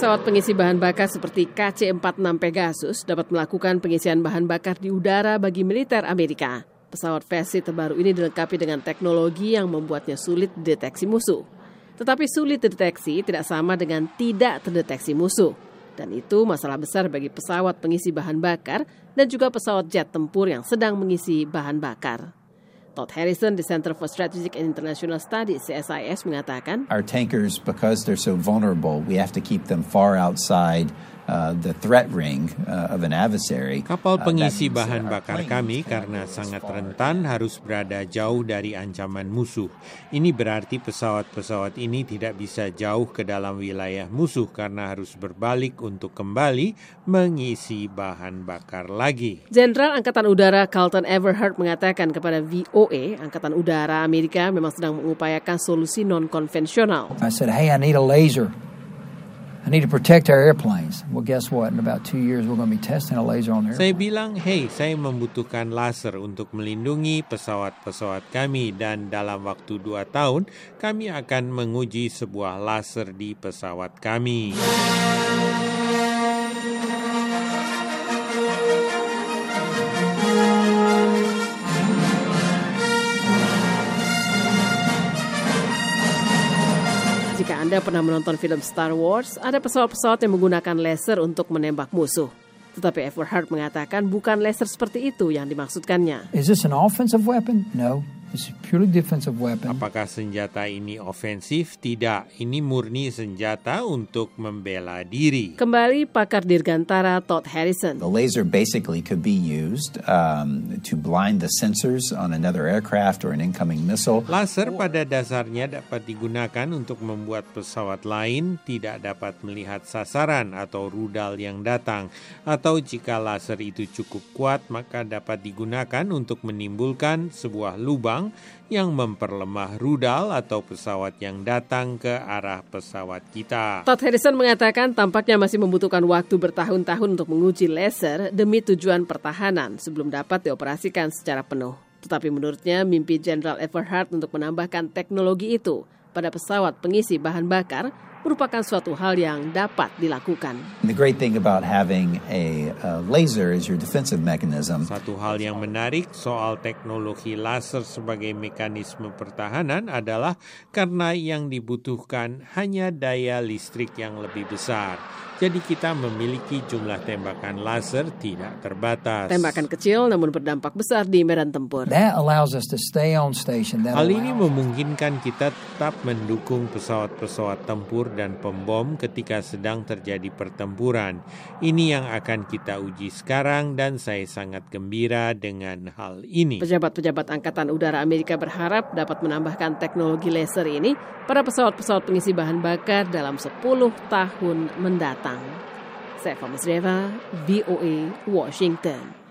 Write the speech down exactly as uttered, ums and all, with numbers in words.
Pesawat pengisi bahan bakar seperti K C empat puluh enam Pegasus dapat melakukan pengisian bahan bakar di udara bagi militer Amerika. Pesawat versi terbaru ini dilengkapi dengan teknologi yang membuatnya sulit dideteksi musuh. Tetapi sulit dideteksi tidak sama dengan tidak terdeteksi musuh. Dan itu masalah besar bagi pesawat pengisi bahan bakar dan juga pesawat jet tempur yang sedang mengisi bahan bakar. Todd Harrison di Center for Strategic and International Studies C S I S mengatakan, Our tankers, because they're so vulnerable, we have to keep them far outside uh, the threat ring uh, of an adversary. Kapal pengisi uh, bahan bakar kami karena sangat rentan harus berada jauh dari ancaman musuh. Ini berarti pesawat-pesawat ini tidak bisa jauh ke dalam wilayah musuh karena harus berbalik untuk kembali mengisi bahan bakar lagi. Jenderal Angkatan Udara Carlton Everhart mengatakan kepada V O A, Angkatan Udara Amerika memang sedang mengupayakan solusi non-konvensional. I said, hey, I need a laser. I need to protect our airplanes. Well, guess what? In about two years, we're going to be testing a laser on the airplane. Saya bilang, hey, saya membutuhkan laser untuk melindungi pesawat-pesawat kami dan dalam waktu dua tahun, kami akan menguji sebuah laser di pesawat kami. Jika Anda pernah menonton film Star Wars, ada pesawat-pesawat yang menggunakan laser untuk menembak musuh. Tetapi Everhart mengatakan bukan laser seperti itu yang dimaksudkannya. Is this an offensive weapon? No. It's a purely defensive weapon. Apakah senjata ini ofensif? Tidak. Ini murni senjata untuk membela diri. Kembali pakar Dirgantara Todd Harrison. The laser basically could be used um, to blind the sensors on another aircraft or an incoming missile. Laser pada dasarnya dapat digunakan untuk membuat pesawat lain tidak dapat melihat sasaran atau rudal yang datang. Atau jika laser itu cukup kuat, maka dapat digunakan untuk menimbulkan sebuah lubang yang memperlemah rudal atau pesawat yang datang ke arah pesawat kita. Todd Harrison mengatakan tampaknya masih membutuhkan waktu bertahun-tahun untuk menguji laser demi tujuan pertahanan sebelum dapat dioperasikan secara penuh. Tetapi menurutnya mimpi Jenderal Everhart untuk menambahkan teknologi itu pada pesawat pengisi bahan bakar merupakan suatu hal yang dapat dilakukan. The great thing about having a, a laser is your defensive mechanism. Satu hal yang menarik soal teknologi laser sebagai mekanisme pertahanan adalah karena yang dibutuhkan hanya daya listrik yang lebih besar. Jadi kita memiliki jumlah tembakan laser tidak terbatas. Tembakan kecil namun berdampak besar di medan tempur. That allows us to stay on station. That Hal ini memungkinkan kita tetap mendukung pesawat-pesawat tempur dan pembom ketika sedang terjadi pertempuran. Ini yang akan kita uji sekarang dan saya sangat gembira dengan hal ini. Pejabat-pejabat Angkatan Udara Amerika berharap dapat menambahkan teknologi laser ini pada pesawat-pesawat pengisi bahan bakar dalam sepuluh tahun mendatang. Saya Famas Reva, V O A, Washington.